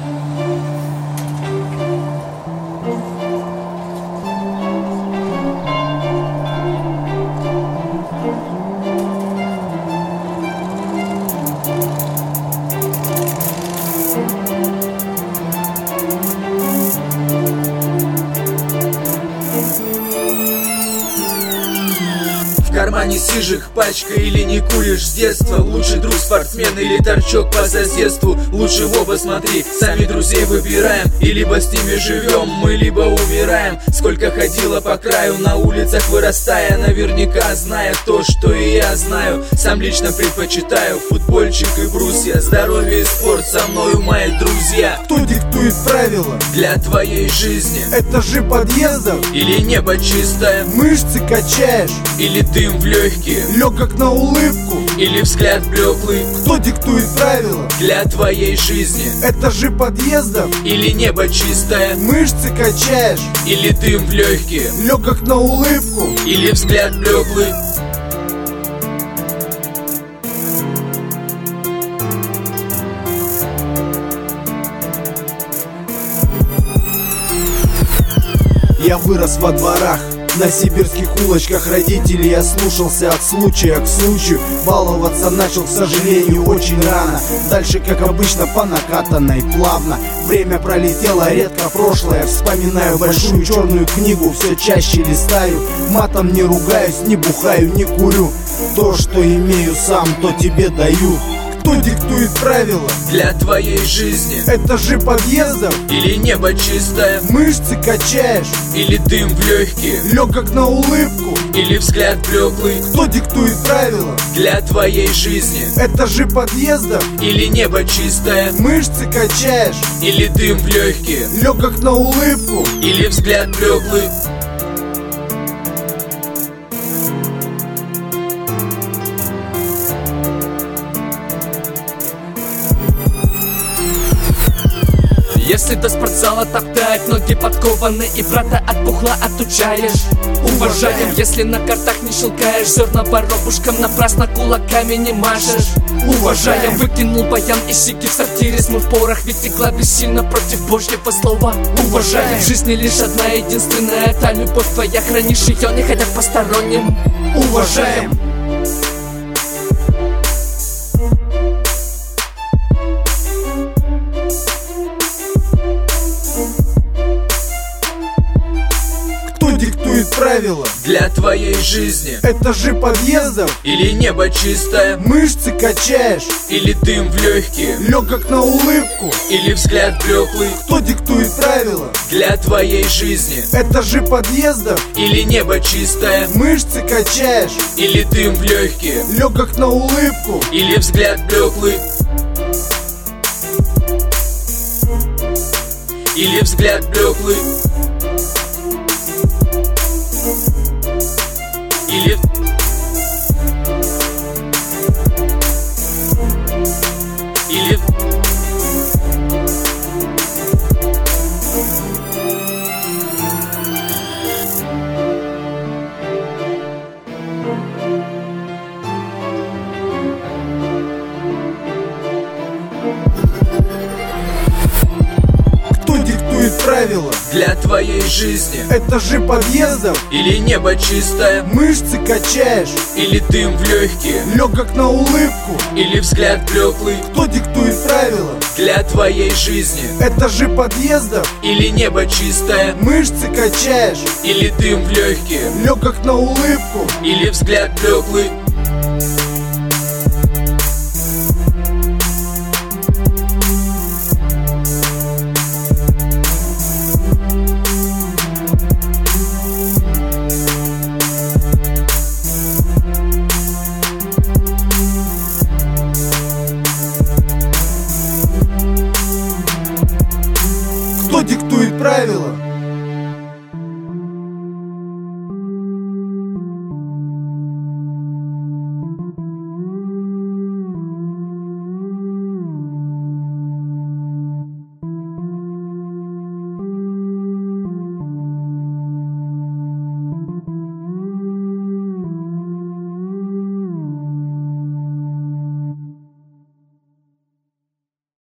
В кармане сижик, пачка или не куришь с детства. Лучший друг спортсмен или торчок по соседству. Лучше в оба смотри, сами друзей выбираем. И либо с ними живем мы, либо умираем. Сколько ходила по краю, на улицах вырастая, наверняка зная то, что и я знаю. Сам лично предпочитаю футбольчик и брусья. Здоровье и спорт со мною мои друзья. Кто диктует правила для твоей жизни? Этажи подъездов или небо чистое? Мышцы качаешь или дым в легкие? Легок на улыбку или взгляд блеклый? Кто диктует правила для твоей жизни? Этажи подъездов или небо чистое? Мышцы качаешь или дым в легкие? Легок на улыбку или взгляд блеклый? Я вырос во дворах, на сибирских улочках родителей я слушался от случая к случаю. Баловаться начал, к сожалению, очень рано. Дальше, как обычно, по накатанной плавно. Время пролетело, редко прошлое вспоминаю. Большую черную книгу все чаще листаю. Матом не ругаюсь, не бухаю, не курю. То, что имею сам, то тебе даю. Кто диктует правила для твоей жизни? Этажи подъездов или небо чистое? Мышцы качаешь или дым в легкие? Легок на улыбку или взгляд блеклый? Кто диктует правила для твоей жизни? Этажи подъездов или небо чистое? Мышцы качаешь или дым в легкие? Легок на улыбку или взгляд блеклый? Если до спортзала топтать, ноги подкованы и брата от пухла отучаешь. Уважаем, если на картах не щелкаешь, зерна воробушкам напрасно кулаками не машешь. Уважаем, выкинул баян и сиги в сортире, смыв порох, ведь текла бессильно против Божьего слова. Уважаем, в жизни лишь одна единственная, та любовь твоя, хранишь ее, не ходя к посторонним. Уважаем. Диктует правила для твоей жизни? Этажи подъездов или небо чистое? Мышцы качаешь или дым в легкие? Легок на улыбку или взгляд блеклый? Кто диктует правила для твоей жизни? Этажи подъездов или небо чистое? Мышцы качаешь или дым в легкие? Легок на улыбку или взгляд блеклый? или взгляд блеклый? Или Кто диктует правила для твоей жизни? Этажи подъездов или небо чистое? Мышцы качаешь или дым в легкие? Легок на улыбку или взгляд блеклый? Кто диктует правила для твоей жизни? Этажи подъездов или небо чистое? Мышцы качаешь или дым в легкие? Легок на улыбку или взгляд блеклый?